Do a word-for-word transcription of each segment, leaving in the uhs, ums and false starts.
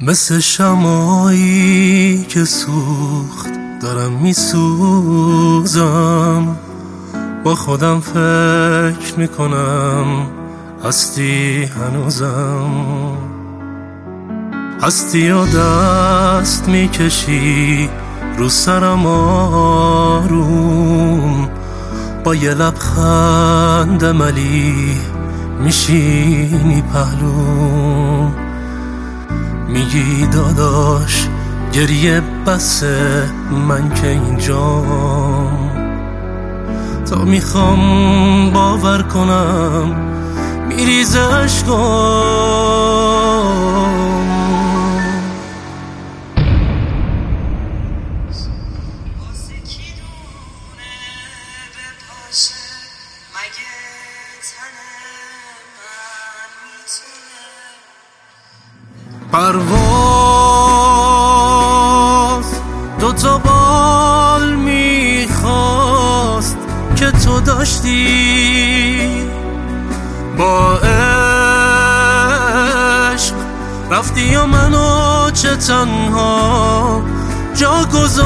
مثل شمعی که سوخت دارم میسوزم، با خودم فکر میکنم هستی هنوزم، هستی و دست میکشی رو سرم آروم، با یه لبخند ملی میشینی پهلوم، میگی داداش گریه بسه من که اینجام، تا میخوام باور کنم میریزه عشقام. پرواز دو تا بال میخواست که تو داشتی، با عشق رفتی و منو چه تنها جا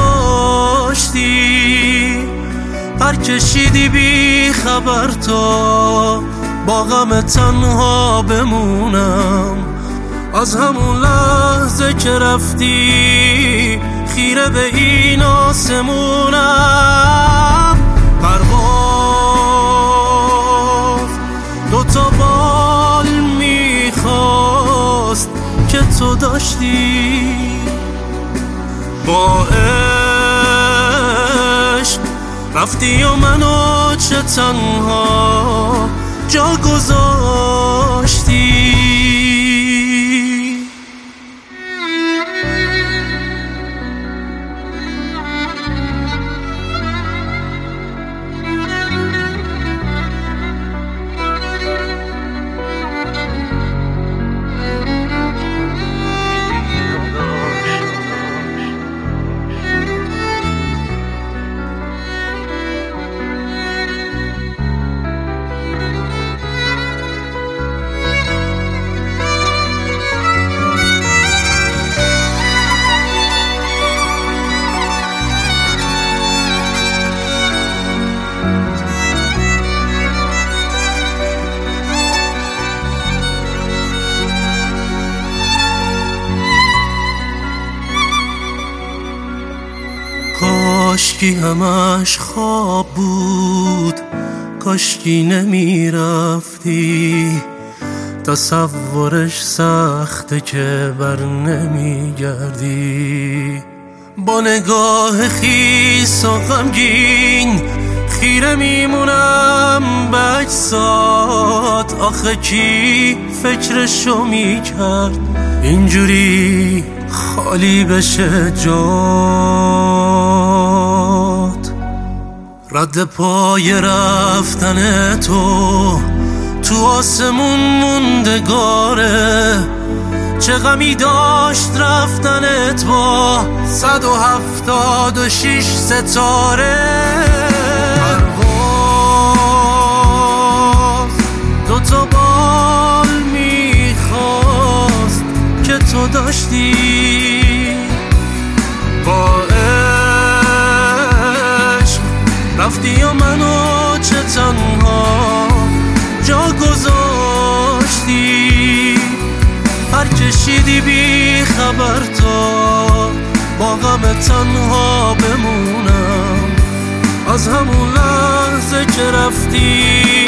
گذاشتی، پر کشیدی بی خبر تا با غم تنها بمونم، از همون لحظه که رفتی خیره به این آسمونم. پرواز دو تا بال میخواست که تو داشتی، با عشق رفتی و منو چه تنها جا گذاشتی. کاشکی همش خواب بود، کاشکی نمی رفتی، تصورش سخته که بر نمی گردی، با نگاه خیس و غمگین خیره میمونم به اجساد. آخه کی فکرشو میکرد اینجوری خالی بشه جات؟ رد پای رفتن تو تو آسمون موندگاره، چه غمی داشت رفتنت با صد و هفتاد و شیش ستاره. پرواز دو تا بال میخواست که تو داشتی، با عشق رفتی و منو چه تنها جا گذاشتی، پر کشیدی بی خبر تا با غم تنها بمونم، از همون لحظه که رفتی